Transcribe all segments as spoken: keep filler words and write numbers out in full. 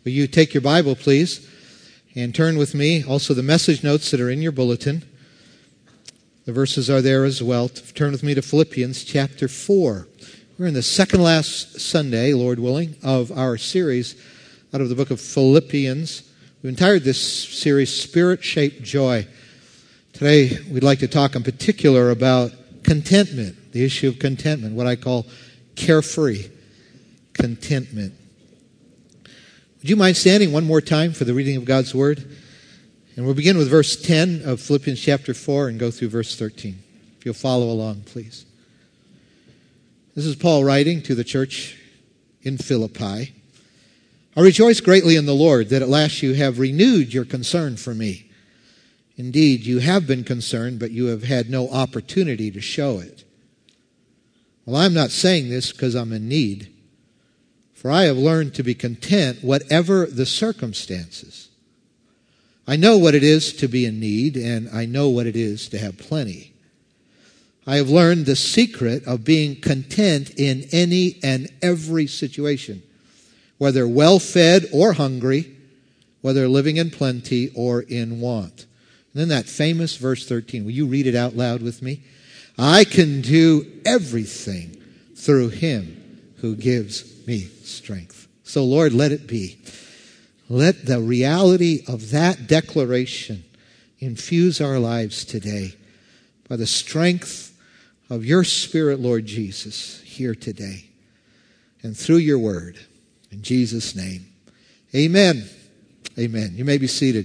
Will you take your Bible, please, and turn with me, also the message notes that are in your bulletin. The verses are there as well. Turn with me to Philippians chapter four. We're in the second last Sunday, Lord willing, of our series out of the book of Philippians. We've entitled this series, Spirit-Shaped Joy. Today, we'd like to talk in particular about contentment, the issue of contentment, what I call carefree contentment. Would you mind standing one more time for the reading of God's Word? And we'll begin with verse ten of Philippians chapter four and go through verse thirteen. If you'll follow along, please. This is Paul writing to the church in Philippi. I rejoice greatly in the Lord that at last you have renewed your concern for me. Indeed, you have been concerned, but you have had no opportunity to show it. Well, I'm not saying this because I'm in need. For I have learned to be content whatever the circumstances. I know what it is to be in need, and I know what it is to have plenty. I have learned the secret of being content in any and every situation, whether well-fed or hungry, whether living in plenty or in want. And then that famous verse thirteen, will you read it out loud with me? I can do everything through Him who gives me strength. So Lord, let it be. Let the reality of that declaration infuse our lives today by the strength of your Spirit, Lord Jesus, here today and through your word. In Jesus' name, amen. Amen. You may be seated.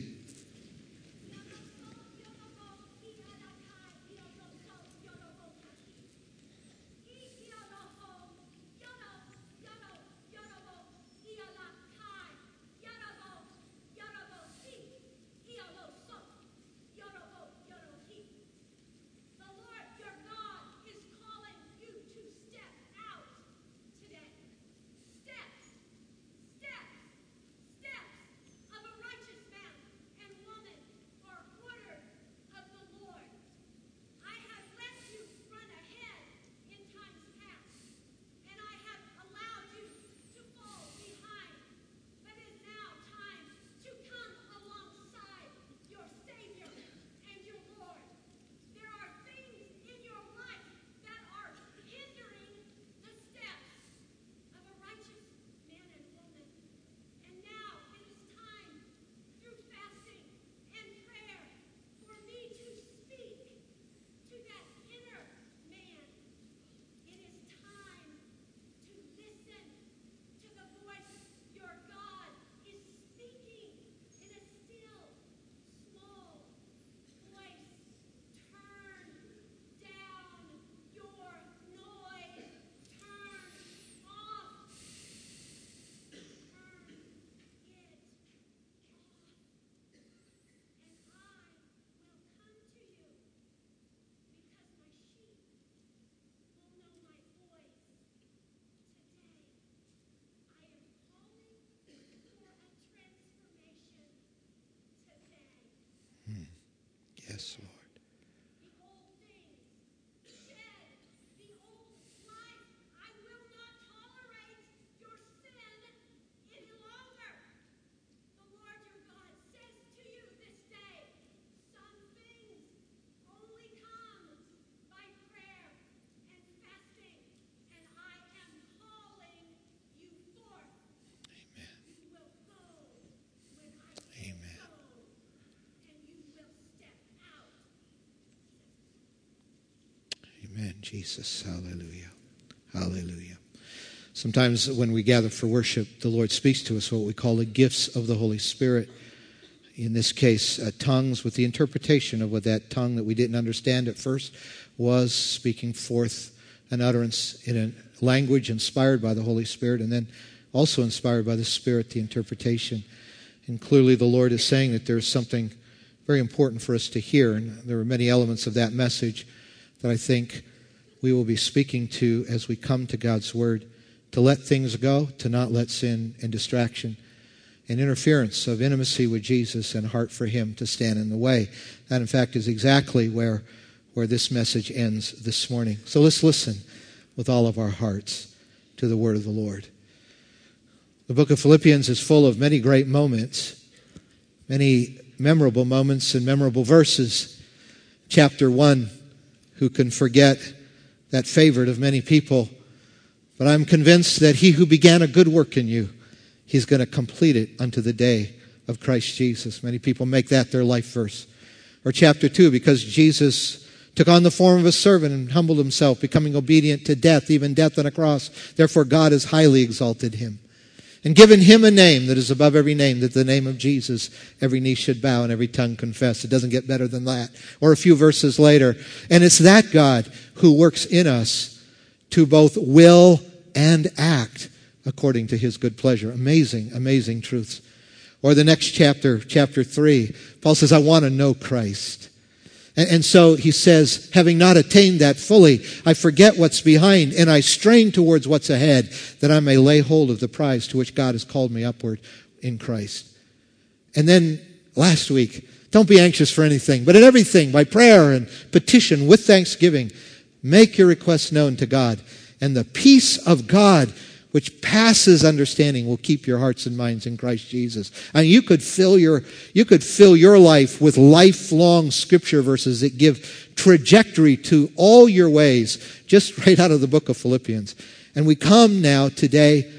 Yes, Lord. Amen, Jesus. Hallelujah. Hallelujah. Sometimes when we gather for worship, the Lord speaks to us what we call the gifts of the Holy Spirit. In this case, uh, tongues with the interpretation of what that tongue that we didn't understand at first was, speaking forth an utterance in a language inspired by the Holy Spirit, and then also inspired by the Spirit, the interpretation. And clearly the Lord is saying that there's something very important for us to hear, and there are many elements of that message that I think we will be speaking to as we come to God's Word, to let things go, to not let sin and distraction and interference of intimacy with Jesus and heart for Him to stand in the way. That, in fact, is exactly where, where this message ends this morning. So let's listen with all of our hearts to the word of the Lord. The book of Philippians is full of many great moments, many memorable moments and memorable verses. Chapter one, who can forget that favorite of many people? But I'm convinced that he who began a good work in you, he's going to complete it unto the day of Christ Jesus. Many people make that their life verse. Or chapter two, because Jesus took on the form of a servant and humbled himself, becoming obedient to death, even death on a cross. Therefore God has highly exalted him and given him a name that is above every name, that the name of Jesus every knee should bow and every tongue confess. It doesn't get better than that. Or a few verses later, and it's that God who works in us to both will and act according to his good pleasure. Amazing, amazing truths. Or the next chapter, chapter three, Paul says, I want to know Christ. And, and so he says, having not attained that fully, I forget what's behind and I strain towards what's ahead, that I may lay hold of the prize to which God has called me upward in Christ. And then last week, don't be anxious for anything, but in everything, by prayer and petition with thanksgiving, make your requests known to God. And the peace of God, which passes understanding, will keep your hearts and minds in Christ Jesus. And you could fill your, you could fill your life with lifelong scripture verses that give trajectory to all your ways, just right out of the book of Philippians. And we come now today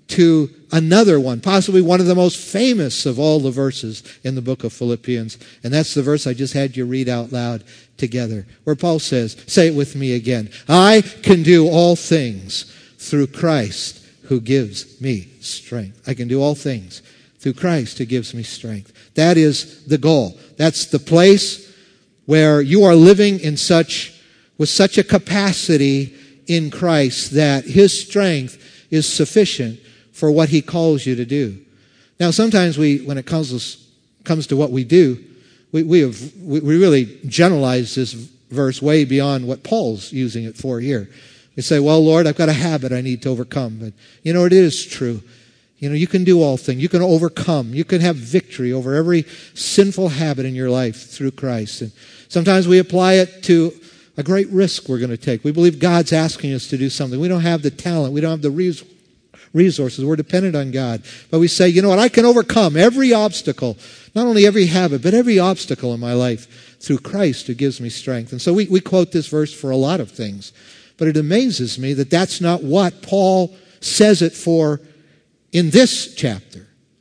to another one, possibly one of the most famous of all the verses in the book of Philippians. And that's the verse I just had you read out loud together, where Paul says, say it with me again, I can do all things through Christ who gives me strength. I can do all things through Christ who gives me strength. That is the goal. That's the place where you are living in such, with such a capacity in Christ that his strength is sufficient for what he calls you to do. Now, sometimes we, when it comes, comes to what we do, we, we have, we really generalize this verse way beyond what Paul's using it for here. We say, well, Lord, I've got a habit I need to overcome. But, you know, it is true. You know, you can do all things. You can overcome. You can have victory over every sinful habit in your life through Christ. And sometimes we apply it to a great risk we're going to take. We believe God's asking us to do something. We don't have the talent. We don't have the resources. resources. We're dependent on God. But we say, you know what, I can overcome every obstacle, not only every habit, but every obstacle in my life through Christ who gives me strength. And so we, we quote this verse for a lot of things. But it amazes me that that's not what Paul says it for in this chapter.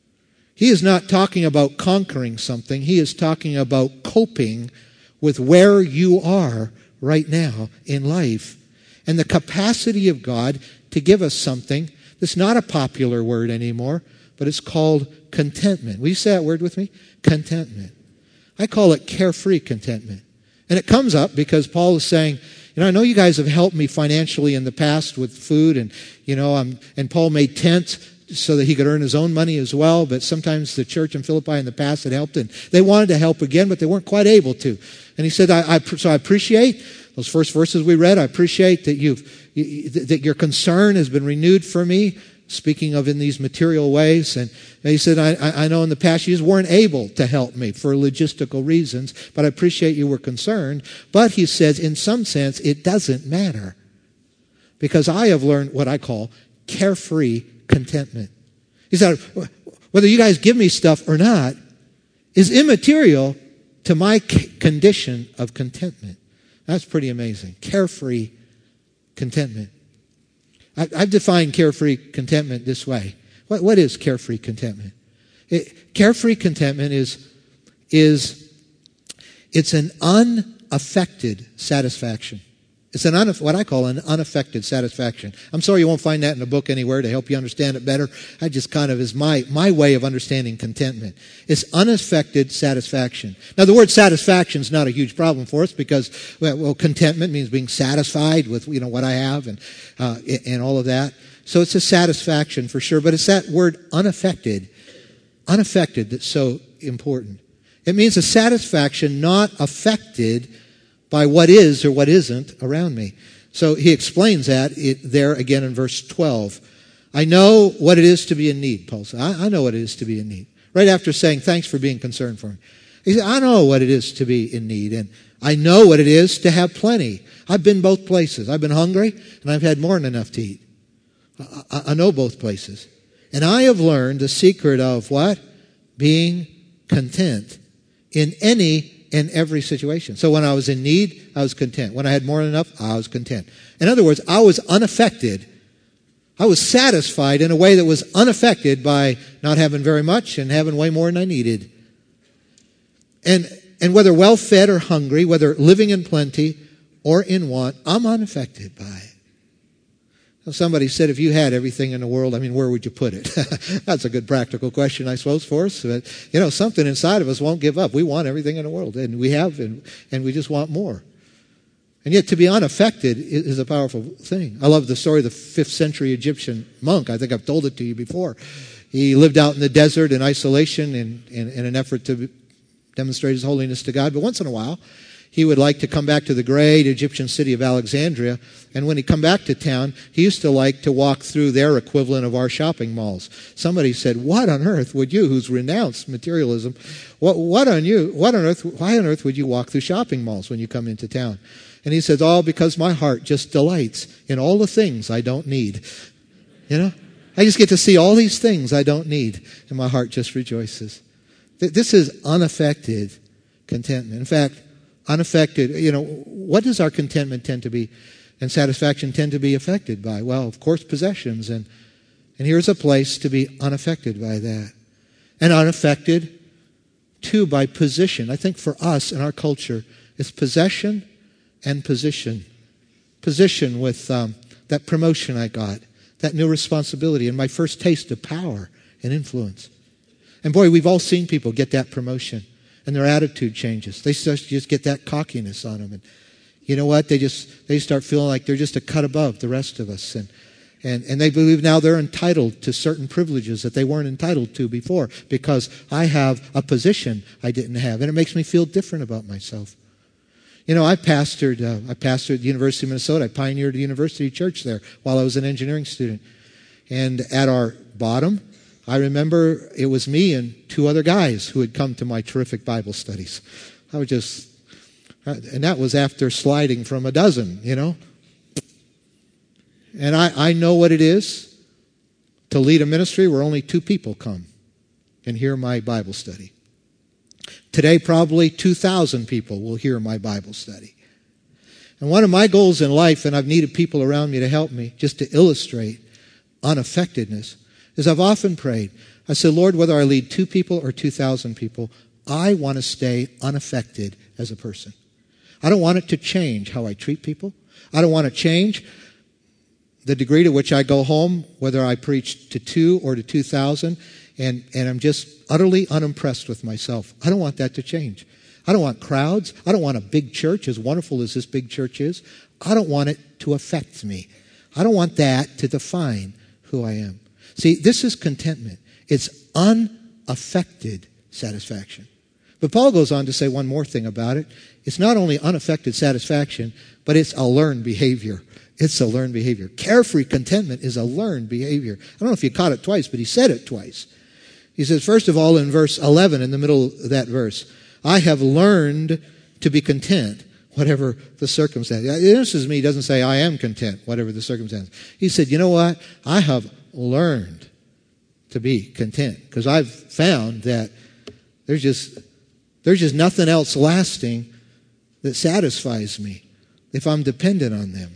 He is not talking about conquering something. He is talking about coping with where you are right now in life and the capacity of God to give us something. It's not a popular word anymore, but it's called contentment. Will you say that word with me? Contentment. I call it carefree contentment. And it comes up because Paul is saying, you know, I know you guys have helped me financially in the past with food, and, you know, um, and Paul made tents so that he could earn his own money as well, but sometimes the church in Philippi in the past had helped, and they wanted to help again, but they weren't quite able to. And he said, I, I so I appreciate those first verses we read. I appreciate that you've that your concern has been renewed for me, speaking of in these material ways. And he said, I, I know in the past you just weren't able to help me for logistical reasons, but I appreciate you were concerned. But he says, in some sense, it doesn't matter, because I have learned what I call carefree contentment. He said, whether you guys give me stuff or not is immaterial to my condition of contentment. That's pretty amazing. Carefree contentment. I've defined carefree contentment this way. What, what is carefree contentment? It, carefree contentment is, is it's an unaffected satisfaction. It's an un, what I call an unaffected satisfaction. I'm sorry you won't find that in a book anywhere to help you understand it better. I just kind of is my, my way of understanding contentment. It's unaffected satisfaction. Now, the word satisfaction is not a huge problem for us because, well, well contentment means being satisfied with, you know, what I have and, uh, and all of that. So it's a satisfaction for sure, but it's that word unaffected, unaffected that's so important. It means a satisfaction not affected by what is or what isn't around me. So he explains that it, there again in verse twelve. I know what it is to be in need, Paul said. I, I know what it is to be in need. Right after saying, thanks for being concerned for me. He said, I know what it is to be in need, and I know what it is to have plenty. I've been both places. I've been hungry, and I've had more than enough to eat. I, I, I know both places. And I have learned the secret of what? Being content in any and every situation. So when I was in need, I was content. When I had more than enough, I was content. In other words, I was unaffected. I was satisfied in a way that was unaffected by not having very much and having way more than I needed. And, and whether well-fed or hungry, whether living in plenty or in want, I'm unaffected by it. Somebody said, if you had everything in the world, I mean, where would you put it? That's a good practical question, I suppose, for us. But, you know, something inside of us won't give up. We want everything in the world, and we have, and, and we just want more. And yet to be unaffected is a powerful thing. I love the story of the fifth century Egyptian monk. I think I've told it to you before. He lived out in the desert in isolation in, in, in an effort to demonstrate his holiness to God. But once in a while, he would like to come back to the great Egyptian city of Alexandria. And when he'd come back to town, he used to like to walk through their equivalent of our shopping malls. Somebody said, what on earth would you, who's renounced materialism, what, what on you, what on earth, why on earth would you walk through shopping malls when you come into town? And he says, oh, because my heart just delights in all the things I don't need. You know? I just get to see all these things I don't need, and my heart just rejoices. This is unaffected contentment. In fact, unaffected, you know, what does our contentment tend to be and satisfaction tend to be affected by? Well, of course, possessions. And, and here's a place to be unaffected by that. And unaffected, too, by position. I think for us in our culture, it's possession and position. Position with um, that promotion I got, that new responsibility, and my first taste of power and influence. And boy, we've all seen people get that promotion. And their attitude changes. They just get that cockiness on them. And you know what? They just they start feeling like they're just a cut above the rest of us. And, and, and they believe now they're entitled to certain privileges that they weren't entitled to before because I have a position I didn't have. And it makes me feel different about myself. You know, I pastored, uh, I pastored at the University of Minnesota. I pioneered a university church there while I was an engineering student. And at our bottom, I remember it was me and two other guys who had come to my terrific Bible studies. I was just, and that was after sliding from a dozen, you know. And I, I know what it is to lead a ministry where only two people come and hear my Bible study. Today, probably two thousand people will hear my Bible study. And one of my goals in life, and I've needed people around me to help me, just to illustrate unaffectedness, is I've often prayed. I said, Lord, whether I lead two people or two thousand people, I want to stay unaffected as a person. I don't want it to change how I treat people. I don't want to change the degree to which I go home, whether I preach to two or to two thousand, and, and I'm just utterly unimpressed with myself. I don't want that to change. I don't want crowds. I don't want a big church, as wonderful as this big church is. I don't want it to affect me. I don't want that to define who I am. See, this is contentment. It's unaffected satisfaction. But Paul goes on to say one more thing about it. It's not only unaffected satisfaction, but it's a learned behavior. It's a learned behavior. Carefree contentment is a learned behavior. I don't know if you caught it twice, but he said it twice. He says, first of all, in verse eleven, in the middle of that verse, I have learned to be content, whatever the circumstance. It interests me, he doesn't say, I am content, whatever the circumstance. He said, you know what? I have learned to be content. Because I've found that there's just, there's just nothing else lasting that satisfies me if I'm dependent on them.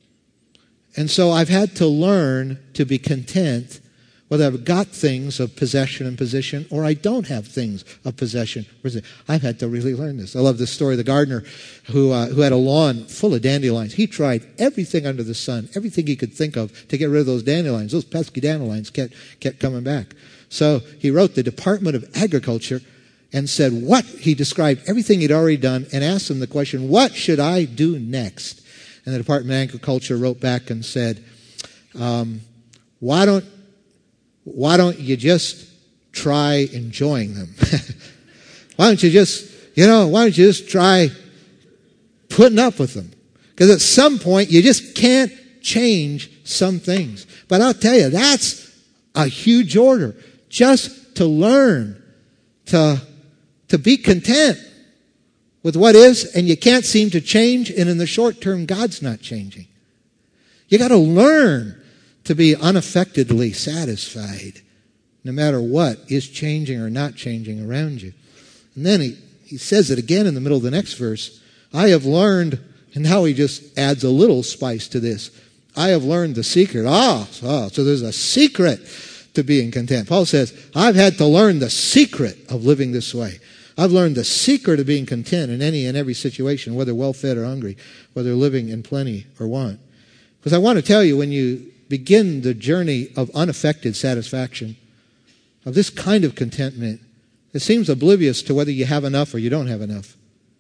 And so I've had to learn to be content whether I've got things of possession and position or I don't have things of possession. I've had to really learn this. I love this story of the gardener who uh, who had a lawn full of dandelions. He tried everything under the sun, everything he could think of to get rid of those dandelions. Those pesky dandelions kept, kept coming back. So he wrote the Department of Agriculture and said what, he described everything he'd already done and asked them the question, what should I do next? And the Department of Agriculture wrote back and said, um, why don't Why don't you just try enjoying them? Why don't you just, you know, why don't you just try putting up with them? Because at some point, you just can't change some things. But I'll tell you, that's a huge order. Just to learn to, to be content with what is, and you can't seem to change, and in the short term, God's not changing. You got to learn to be unaffectedly satisfied no matter what is changing or not changing around you. And then he, he says it again in the middle of the next verse. I have learned, and now he just adds a little spice to this. I have learned the secret. Ah, oh, so there's a secret to being content. Paul says, I've had to learn the secret of living this way. I've learned the secret of being content in any and every situation, whether well-fed or hungry, whether living in plenty or want. Because I want to tell you, when you begin the journey of unaffected satisfaction, of this kind of contentment, it seems oblivious to whether you have enough or you don't have enough.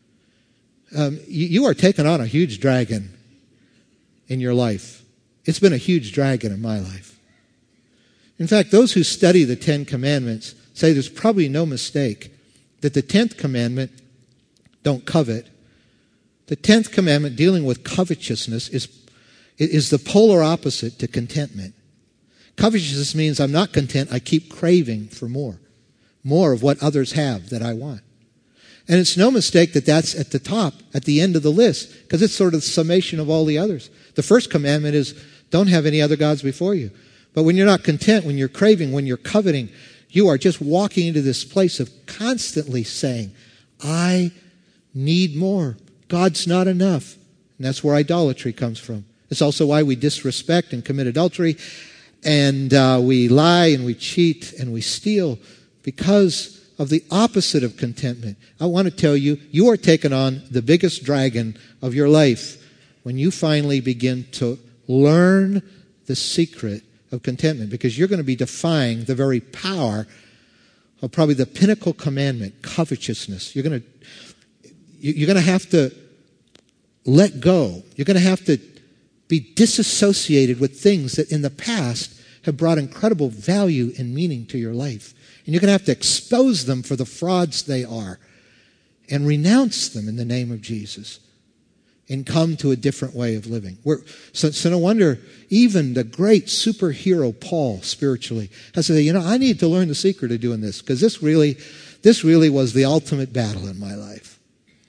Um, you, you are taking on a huge dragon in your life. It's been a huge dragon in my life. In fact, those who study the Ten Commandments say there's probably no mistake that the tenth commandment, don't covet, the tenth commandment dealing with covetousness is, is the polar opposite to contentment. Covetousness means I'm not content, I keep craving for more. More of what others have that I want. And it's no mistake that that's at the top, at the end of the list, because it's sort of the summation of all the others. The first commandment is don't have any other gods before you. But when you're not content, when you're craving, when you're coveting, you are just walking into this place of constantly saying, I need more. God's not enough. And that's where idolatry comes from. It's also why we disrespect and commit adultery, and uh, we lie and we cheat and we steal, because of the opposite of contentment. I want to tell you, you are taking on the biggest dragon of your life when you finally begin to learn the secret of contentment, because you're going to be defying the very power of probably the pinnacle commandment, covetousness. You're going to, you're going to have to let go. You're going to have to be disassociated with things that in the past have brought incredible value and meaning to your life. And you're going to have to expose them for the frauds they are and renounce them in the name of Jesus and come to a different way of living. We're, so, so no wonder even the great superhero Paul spiritually has to say, you know, I need to learn the secret of doing this, because this really, this really was the ultimate battle in my life.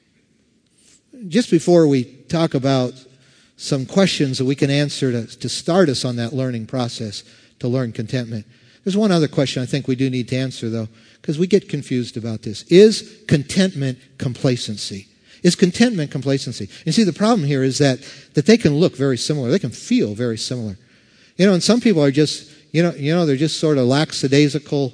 Just before we talk about some questions that we can answer to, to start us on that learning process to learn contentment, there's one other question I think we do need to answer, though, because we get confused about this. Is contentment complacency? Is contentment complacency? You see, the problem here is that, that they can look very similar. They can feel very similar. You know, and some people are just, you know, you know, they're just sort of lackadaisical,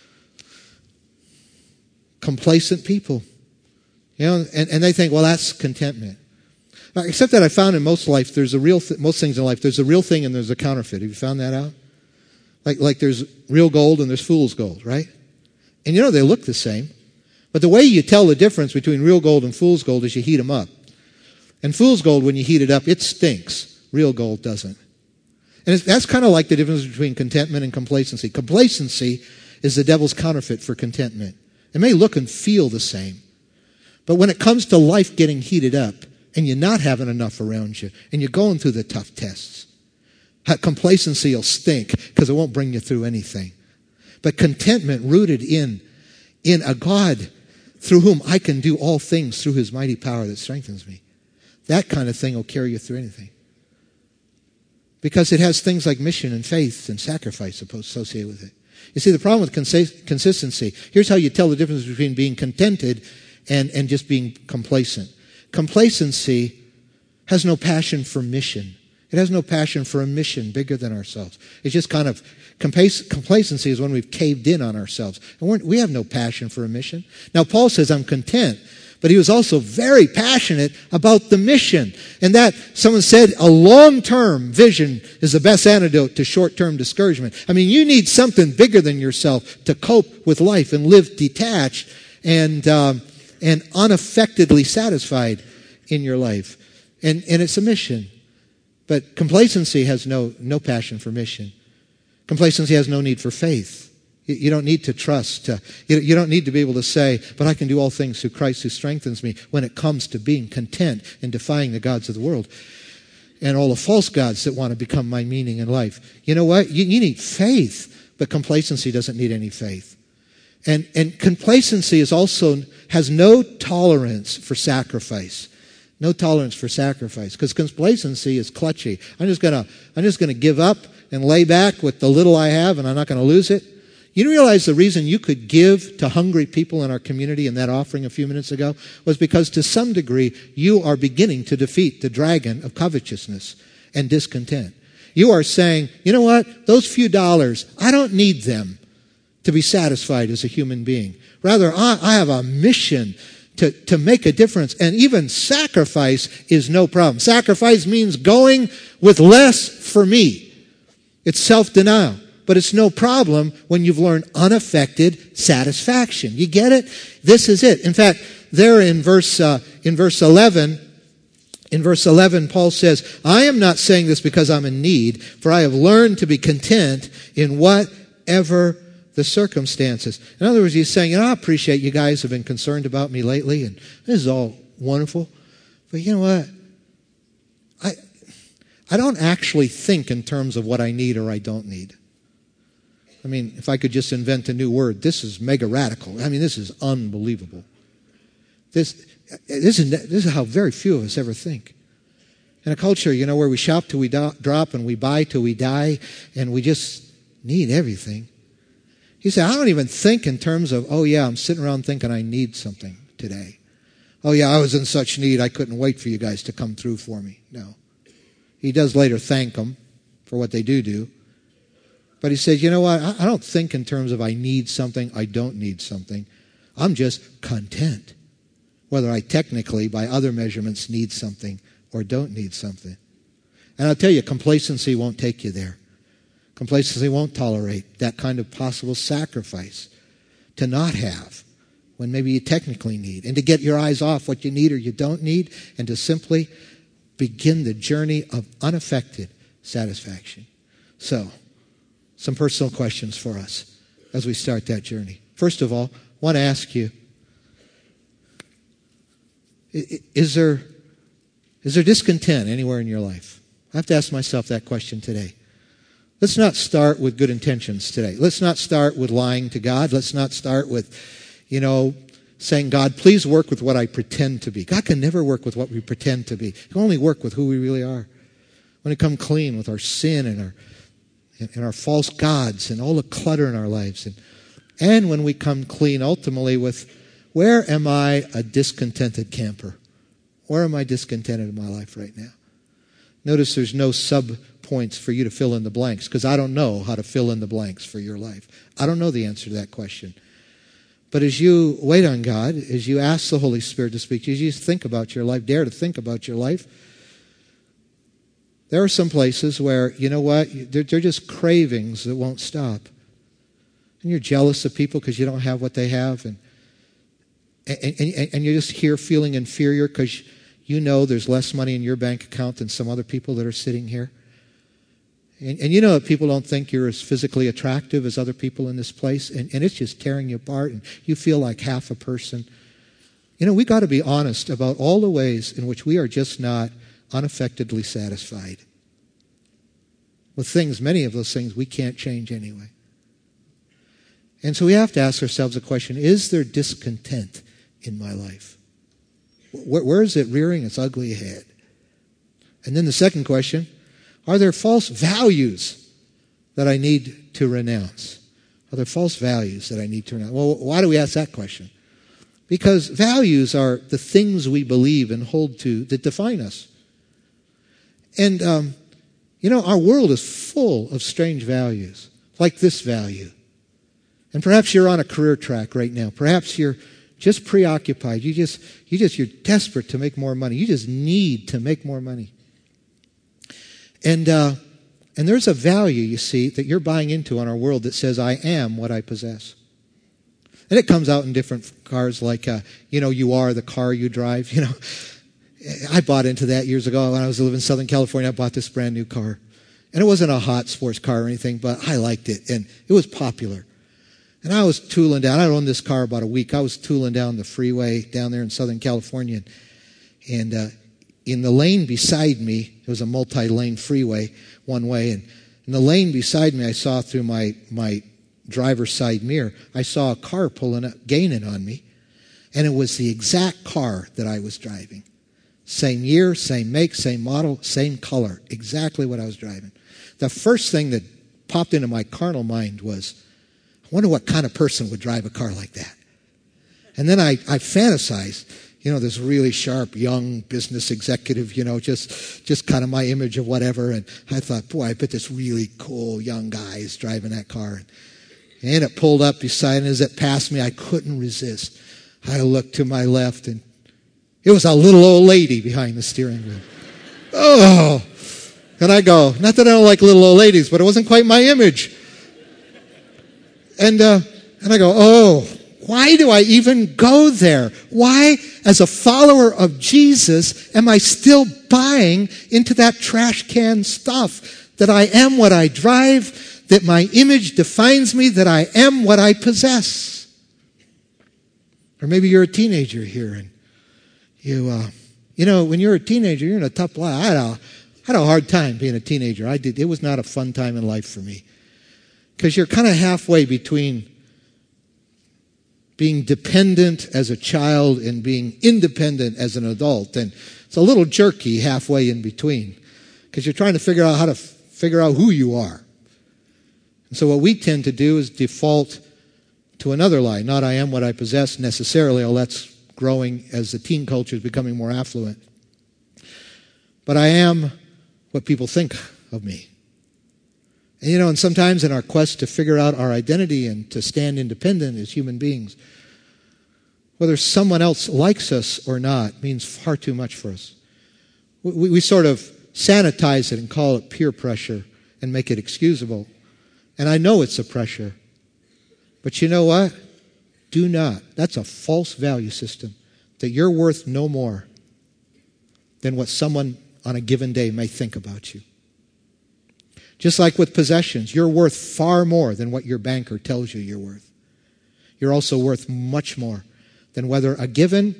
complacent people. You know, and, and they think, well, that's contentment. Except that I found in most life, there's a real, th- most things in life, there's a real thing and there's a counterfeit. Have you found that out? Like, like there's real gold and there's fool's gold, right? And you know, they look the same. But the way you tell the difference between real gold and fool's gold is you heat them up. And fool's gold, when you heat it up, it stinks. Real gold doesn't. And it's, that's kind of like the difference between contentment and complacency. Complacency is the devil's counterfeit for contentment. It may look and feel the same. But when it comes to life getting heated up, and you're not having enough around you, and you're going through the tough tests, complacency will stink because it won't bring you through anything. But contentment rooted in, in a God through whom I can do all things through his mighty power that strengthens me. That kind of thing will carry you through anything. Because it has things like mission and faith and sacrifice associated with it. You see, the problem with cons- consistency, here's how you tell the difference between being contented and, and just being complacent. Complacency has no passion for mission. It has no passion for a mission bigger than ourselves. It's just kind of, complacency is when we've caved in on ourselves. And we're, we have no passion for a mission. Now, Paul says, I'm content. But he was also very passionate about the mission. And that, someone said, a long-term vision is the best antidote to short-term discouragement. I mean, you need something bigger than yourself to cope with life and live detached and um, and unaffectedly satisfied in your life. And, and it's a mission. But complacency has no, no passion for mission. Complacency has no need for faith. You, you don't need to trust. Uh, you, you don't need to be able to say, but I can do all things through Christ who strengthens me, when it comes to being content and defying the gods of the world and all the false gods that want to become my meaning in life. You know what? You, you need faith, but complacency doesn't need any faith. And, and complacency is also has no tolerance for sacrifice. No tolerance for sacrifice. Because complacency is clutchy. I'm just gonna I'm just gonna give up and lay back with the little I have, and I'm not gonna lose it. You realize the reason you could give to hungry people in our community in that offering a few minutes ago was because to some degree you are beginning to defeat the dragon of covetousness and discontent. You are saying, you know what? Those few dollars, I don't need them to be satisfied as a human being. Rather, I, I have a mission to, to make a difference. And even sacrifice is no problem. Sacrifice means going with less for me. It's self-denial. But it's no problem when you've learned unaffected satisfaction. You get it? This is it. In fact, there in verse uh, in verse eleven, in verse eleven, Paul says, I am not saying this because I'm in need, for I have learned to be content in whatever the circumstances. In other words, he's saying, you know, I appreciate you guys have been concerned about me lately, and this is all wonderful. But you know what? I I don't actually think in terms of what I need or I don't need. I mean, if I could just invent a new word, this is mega radical. I mean, this is unbelievable. This, this, is, this is how very few of us ever think. In a culture, you know, where we shop till we do, drop and we buy till we die and we just need everything. He said, I don't even think in terms of, oh yeah, I'm sitting around thinking I need something today. Oh yeah, I was in such need I couldn't wait for you guys to come through for me. No. He does later thank them for what they do do. But he says, you know what, I don't think in terms of I need something, I don't need something. I'm just content. Whether I technically, by other measurements, need something or don't need something. And I'll tell you, complacency won't take you there. Complacency won't tolerate that kind of possible sacrifice to not have when maybe you technically need. And to get your eyes off what you need or you don't need and to simply begin the journey of unaffected satisfaction. So, some personal questions for us as we start that journey. First of all, I want to ask you, is there, is there discontent anywhere in your life? I have to ask myself that question today. Let's not start with good intentions today. Let's not start with lying to God. Let's not start with, you know, saying, God, please work with what I pretend to be. God can never work with what we pretend to be. He can only work with who we really are. When we come clean with our sin and our and our false gods and all the clutter in our lives. And, and when we come clean ultimately with, where am I a discontented camper? Where am I discontented in my life right now? Notice there's no sub-points for you to fill in the blanks because I don't know how to fill in the blanks for your life. I don't know the answer to that question. But as you wait on God, as you ask the Holy Spirit to speak to you, as you think about your life, dare to think about your life, there are some places where, you know what, they're, they're just cravings that won't stop. And you're jealous of people because you don't have what they have. And, and, and, and you're just here feeling inferior because you know there's less money in your bank account than some other people that are sitting here. And, and you know that people don't think you're as physically attractive as other people in this place. And, and it's just tearing you apart. And you feel like half a person. You know, we got to be honest about all the ways in which we are just not unaffectedly satisfied with things, many of those things we can't change anyway. And so we have to ask ourselves a question, is there discontent in my life? Where, where is it rearing its ugly head? And then the second question, are there false values that I need to renounce? Are there false values that I need to renounce? Well, why do we ask that question? Because values are the things we believe and hold to that define us. And, um, you know, our world is full of strange values, like this value. And perhaps you're on a career track right now. Perhaps you're just preoccupied. You just, you just, you're desperate to make more money. You just need to make more money. And, uh, and there's a value, you see, that you're buying into in our world that says, I am what I possess. And it comes out in different cars like, uh, you know, you are the car you drive, you know. I bought into that years ago when I was living in Southern California. I bought this brand new car. And it wasn't a hot sports car or anything, but I liked it. And it was popular. And I was tooling down. I owned this car about a week. I was tooling down the freeway down there in Southern California. And uh, in the lane beside me, it was a multi-lane freeway, one way. And in the lane beside me, I saw through my, my driver's side mirror, I saw a car pulling up, gaining on me. And it was the exact car that I was driving. Same year, same make, same model, same color. Exactly what I was driving. The first thing that popped into my carnal mind was, I wonder what kind of person would drive a car like that. And then I, I fantasized, you know, this really sharp young business executive, you know, just just kind of my image of whatever. And I thought, boy, I bet this really cool young guy is driving that car. And it pulled up beside, and as it passed me, I couldn't resist. I looked to my left, and it was a little old lady behind the steering wheel. Oh! And I go, not that I don't like little old ladies, but it wasn't quite my image. And uh, and I go, oh, why do I even go there? Why, as a follower of Jesus, am I still buying into that trash can stuff? That I am what I drive, that my image defines me, that I am what I possess. Or maybe you're a teenager here, and you, uh, you know, when you're a teenager, you're in a tough life. I had a, I had a hard time being a teenager. I did. It was not a fun time in life for me. Because you're kind of halfway between being dependent as a child and being independent as an adult. And it's a little jerky halfway in between. Because you're trying to figure out how to f- figure out who you are. And so what we tend to do is default to another lie. Not I am what I possess necessarily, although that's growing as the teen culture is becoming more affluent. But I am what people think of me. And you know, and sometimes in our quest to figure out our identity and to stand independent as human beings, whether someone else likes us or not means far too much for us. We, we sort of sanitize it and call it peer pressure and make it excusable. And I know it's a pressure. But you know what? Do not. That's a false value system. That you're worth no more than what someone on a given day may think about you. Just like with possessions, you're worth far more than what your banker tells you you're worth. You're also worth much more than whether a given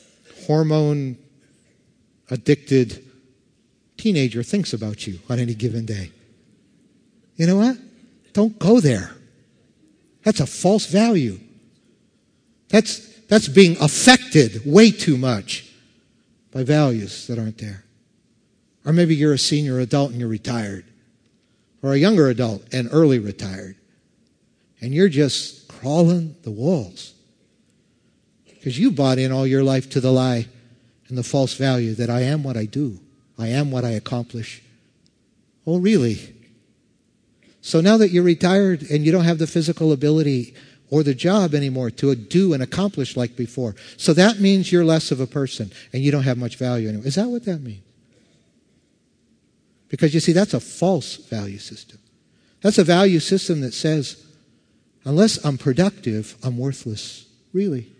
hormone-addicted teenager thinks about you on any given day. You know what? Don't go there. That's a false value. That's, that's being affected way too much by values that aren't there. Or maybe you're a senior adult and you're retired. Or a younger adult and early retired. And you're just crawling the walls. Because you bought in all your life to the lie and the false value that I am what I do. I am what I accomplish. Oh, really? So now that you're retired and you don't have the physical ability or the job anymore to do and accomplish like before, so that means you're less of a person and you don't have much value anymore. Is that what that means? Because you see, that's a false value system. That's a value system that says, unless I'm productive, I'm worthless. Really?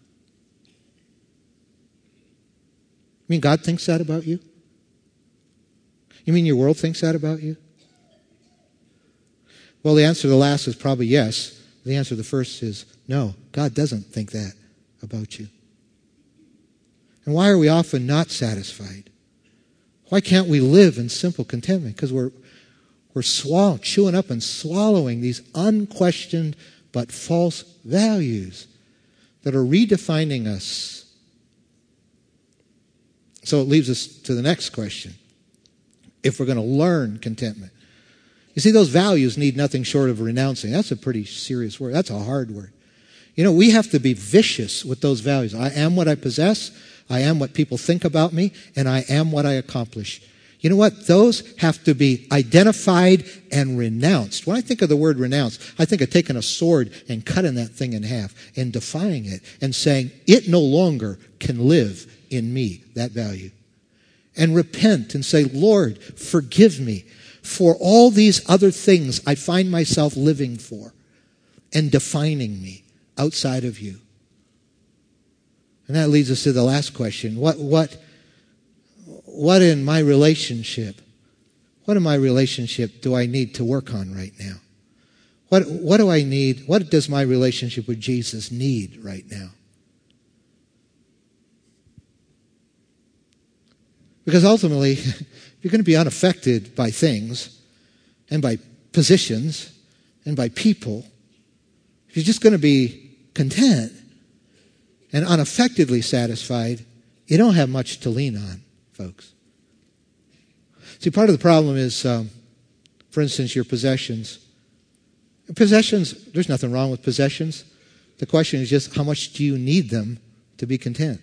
You mean God thinks that about you? You mean your world thinks that about you? Well, the answer to the last is probably yes. The answer to the first is no. God doesn't think that about you. And why are we often not satisfied? Why can't we live in simple contentment? Because we're we're swallow, chewing up and swallowing these unquestioned but false values that are redefining us. So it leaves us to the next question. If we're going to learn contentment. You see, those values need nothing short of renouncing. That's a pretty serious word. That's a hard word. You know, we have to be vicious with those values. I am what I possess. I am what people think about me. And I am what I accomplish. You know what? Those have to be identified and renounced. When I think of the word renounce, I think of taking a sword and cutting that thing in half and defying it and saying, it no longer can live in me, that value. And repent and say, Lord, forgive me for all these other things I find myself living for and defining me outside of you. And that leads us to the last question. What, what, what in my relationship, what in my relationship do I need to work on right now? What, what do I need? What does my relationship with Jesus need right now? Because ultimately, if you're going to be unaffected by things and by positions and by people, if you're just going to be content and unaffectedly satisfied, you don't have much to lean on, folks. See, part of the problem is, um, for instance, your possessions. Possessions, there's nothing wrong with possessions. The question is just how much do you need them to be content?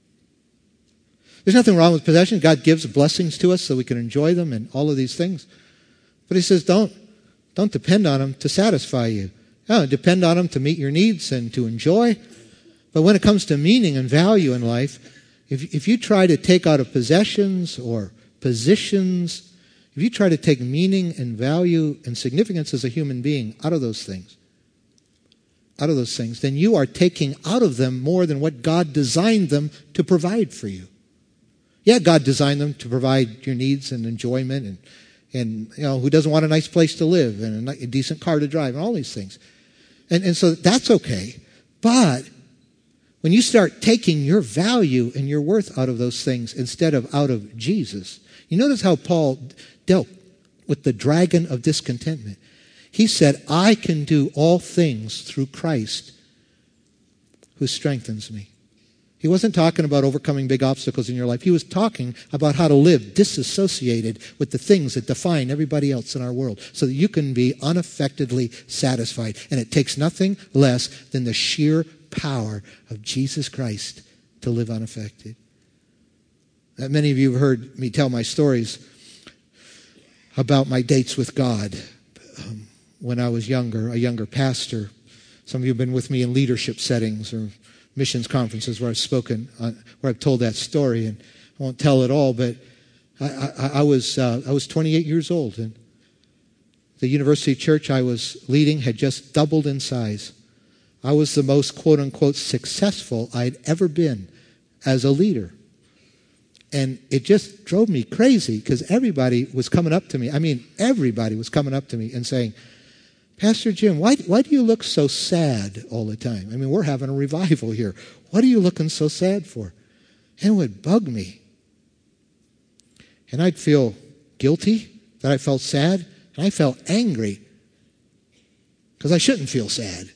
There's nothing wrong with possessions. God gives blessings to us so we can enjoy them and all of these things. But he says don't, don't depend on them to satisfy you. No, depend on them to meet your needs and to enjoy. But when it comes to meaning and value in life, if, if you try to take out of possessions or positions, if you try to take meaning and value and significance as a human being out of those things, out of those things, then you are taking out of them more than what God designed them to provide for you. Yeah, God designed them to provide your needs and enjoyment and, and you know, who doesn't want a nice place to live and a, a decent car to drive and all these things. And, and so that's okay. But when you start taking your value and your worth out of those things instead of out of Jesus, you notice how Paul dealt with the dragon of discontentment. He said, I can do all things through Christ who strengthens me. He wasn't talking about overcoming big obstacles in your life. He was talking about how to live disassociated with the things that define everybody else in our world so that you can be unaffectedly satisfied. And it takes nothing less than the sheer power of Jesus Christ to live unaffected. Uh, many of you have heard me tell my stories about my dates with God. Um, when I was younger, a younger pastor. Some of you have been with me in leadership settings or missions conferences where I've spoken, uh, where I've told that story, and I won't tell it all, but I, I, I was uh, I was twenty-eight years old, and the university church I was leading had just doubled in size. I was the most quote-unquote successful I'd ever been as a leader. And it just drove me crazy because everybody was coming up to me. I mean, everybody was coming up to me and saying, Pastor Jim, why, why do you look so sad all the time? I mean, we're having a revival here. What are you looking so sad for? And it would bug me. And I'd feel guilty that I felt sad, and I felt angry because I shouldn't feel sad.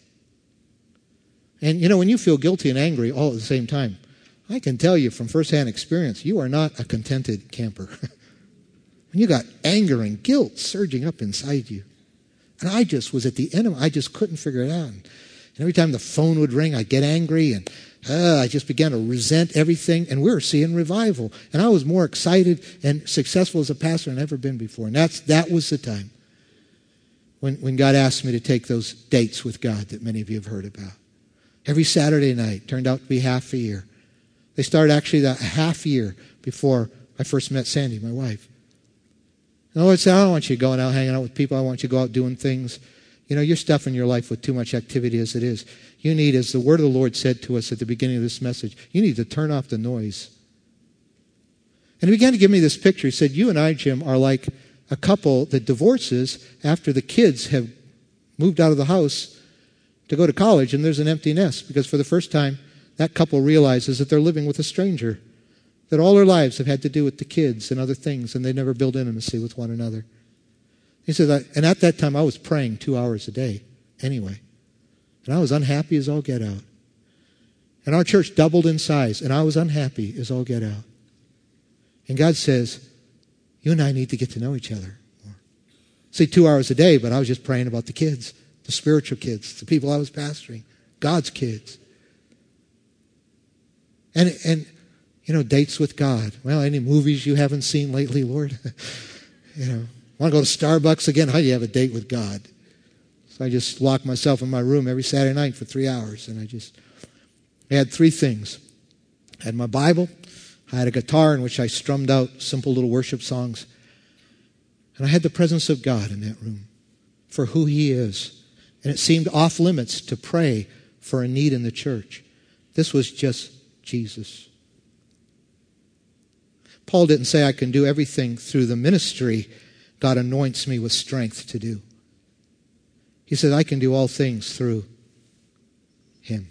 And, you know, when you feel guilty and angry all at the same time, I can tell you from firsthand experience, you are not a contented camper. When you got anger and guilt surging up inside you. And I just was at the end of it. I just couldn't figure it out. And every time the phone would ring, I'd get angry, and uh, I just began to resent everything. And we were seeing revival. And I was more excited and successful as a pastor than I've ever been before. And that's that was the time when, when God asked me to take those dates with God that many of you have heard about. Every Saturday night turned out to be half a year. They started actually that half year before I first met Sandy, my wife. And the Lord said, I don't want you going out hanging out with people. I want you to go out doing things. You know, you're stuffing your life with too much activity as it is. You need, as the word of the Lord said to us at the beginning of this message, you need to turn off the noise. And he began to give me this picture. He said, you and I, Jim, are like a couple that divorces after the kids have moved out of the house to go to college, and there's an empty nest because for the first time, that couple realizes that they're living with a stranger, that all their lives have had to do with the kids and other things, and they never build intimacy with one another. He said, and at that time, I was praying two hours a day anyway, and I was unhappy as all get out. And our church doubled in size, and I was unhappy as all get out. And God says, you and I need to get to know each other more. See, two hours a day, but I was just praying about the kids, the spiritual kids, the people I was pastoring, God's kids. And, and you know, dates with God. Well, any movies you haven't seen lately, Lord? You know, want to go to Starbucks again? How do you have a date with God? So I just locked myself in my room every Saturday night for three hours, and I just I had three things. I had my Bible, I had a guitar in which I strummed out simple little worship songs, and I had the presence of God in that room for who He is. And it seemed off limits to pray for a need in the church. This was just Jesus. Paul didn't say I can do everything through the ministry God anoints me with strength to do. He said I can do all things through Him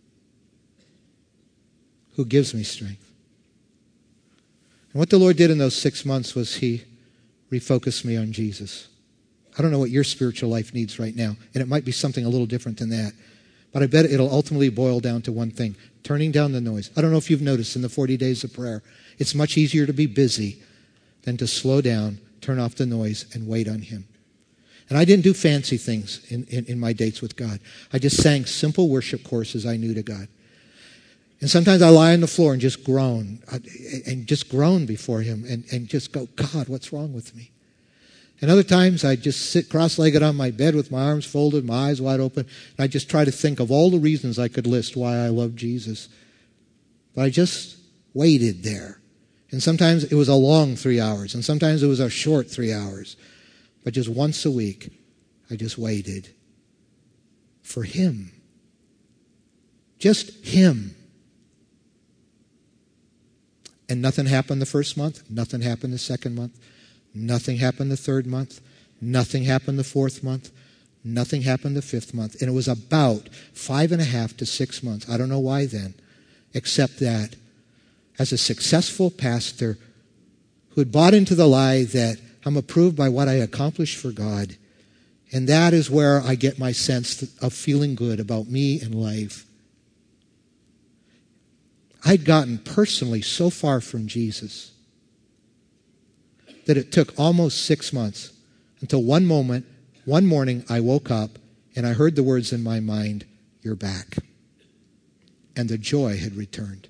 who gives me strength. And what the Lord did in those six months was He refocused me on Jesus. I don't know what your spiritual life needs right now, and it might be something a little different than that. But I bet it'll ultimately boil down to one thing, turning down the noise. I don't know if you've noticed in the forty days of prayer, it's much easier to be busy than to slow down, turn off the noise, and wait on Him. And I didn't do fancy things in, in, in my dates with God. I just sang simple worship courses I knew to God. And sometimes I lie on the floor and just groan, and just groan before him and, and just go, God, what's wrong with me? And other times I just sit cross-legged on my bed with my arms folded, my eyes wide open, and I just try to think of all the reasons I could list why I love Jesus. But I just waited there. And sometimes it was a long three hours, and sometimes it was a short three hours. But just once a week, I just waited for him. Just him. And nothing happened the first month. Nothing happened the second month. Nothing happened the third month. Nothing happened the fourth month. Nothing happened the fifth month. And it was about five and a half to six months. I don't know why then, except that as a successful pastor who had bought into the lie that I'm approved by what I accomplished for God, and that is where I get my sense of feeling good about me and life. I'd gotten personally so far from Jesus that it took almost six months until one moment, one morning, I woke up and I heard the words in my mind, "You're back." And the joy had returned.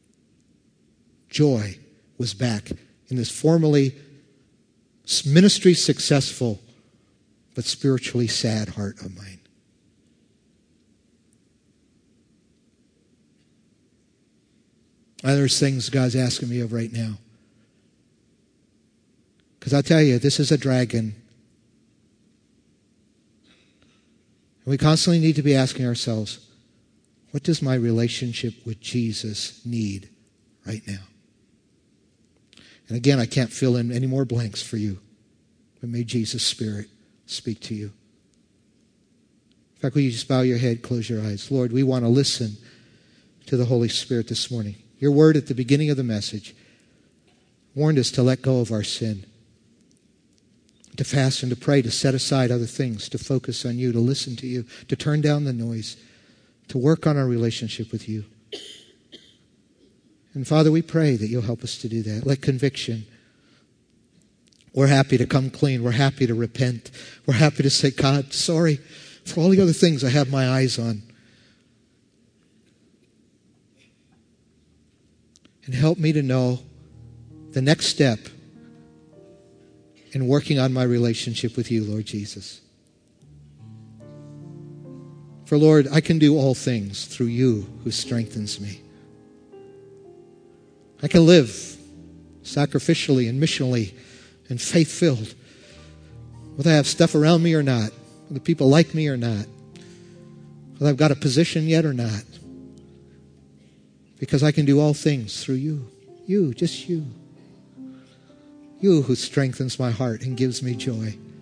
Joy was back in this formerly ministry successful but spiritually sad heart of mine. There's things God's asking me of right now. Because I'll tell you, this is a dragon. And we constantly need to be asking ourselves, what does my relationship with Jesus need right now? And again, I can't fill in any more blanks for you. But may Jesus' Spirit speak to you. In fact, will you just bow your head, close your eyes? Lord, we want to listen to the Holy Spirit this morning. Your word at the beginning of the message warned us to let go of our sin, to fast and to pray, to set aside other things, to focus on you, to listen to you, to turn down the noise, to work on our relationship with you. And Father, we pray that you'll help us to do that. Let conviction. We're happy to come clean. We're happy to repent. We're happy to say, God, sorry for all the other things I have my eyes on. And help me to know the next step in working on my relationship with you, Lord Jesus. For Lord, I can do all things through you who strengthens me. I can live sacrificially and missionally and faith-filled, whether I have stuff around me or not, whether people like me or not, whether I've got a position yet or not. Because I can do all things through you. You, just you. You who strengthens my heart and gives me joy.